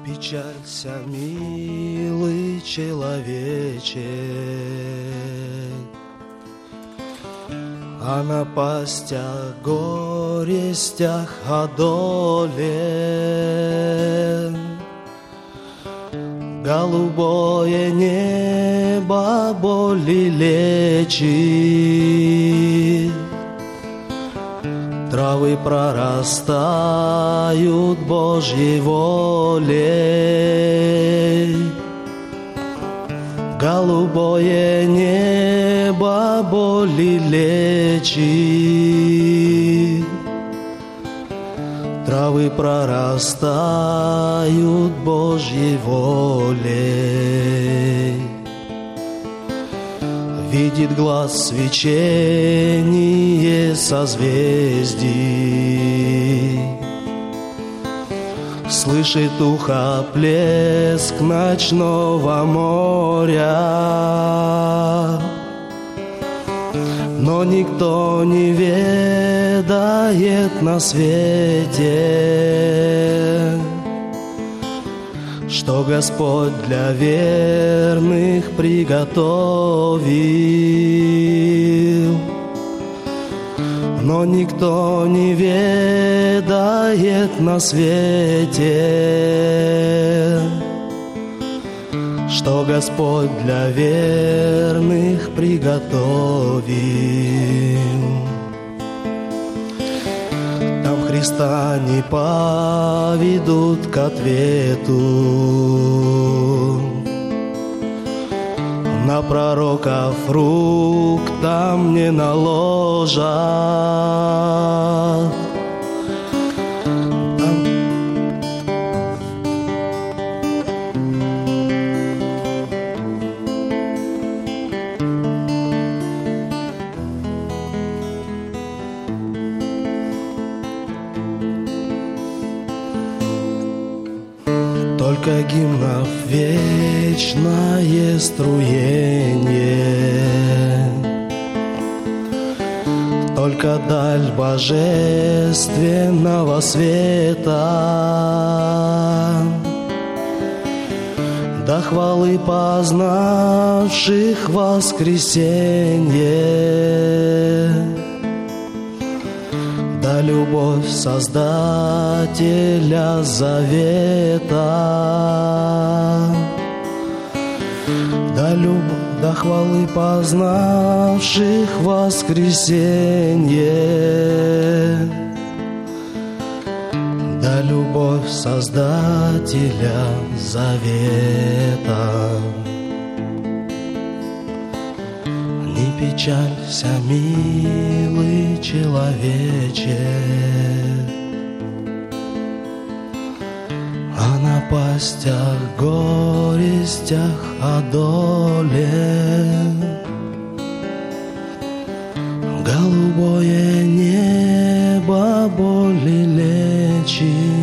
Печалься, милый человече, о напастях, горестях, о доле. Голубое небо боли лечит, травы прорастают Божьей волей. Голубое небо боли лечит, травы прорастают Божьей волей. Видит глаз свечение созвездий, слышит ухо плеск ночного моря, но никто не ведает на свете, что Господь для верных приготовил. Но никто не ведает на свете, что Господь для верных приготовил. Там Христа не поведут к ответу, на пророков рук там не наложат. Только гимнов вечное струение, только даль божественного света, до хвалы познавших воскресенье, да любовь Создателя завета, до хвалы познавших воскресенье, да любовь Создателя завета. Не печалься, милый человече, о напастях, горестях, о доле. Голубое небо боли лечит,